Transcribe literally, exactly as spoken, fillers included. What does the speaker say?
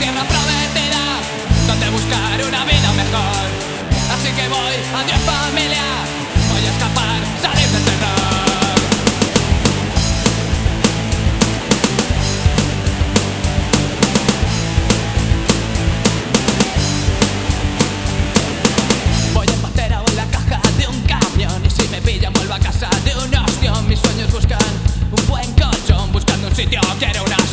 tierra prometida, donde buscar una vida mejor. Así que voy, adiós familia, voy a escapar, salir del terror. Voy empoterado en la caja de un camión, y si me pillan vuelvo a casa de un ostión. Mis sueños buscan un buen colchón, buscando un sitio, quiero una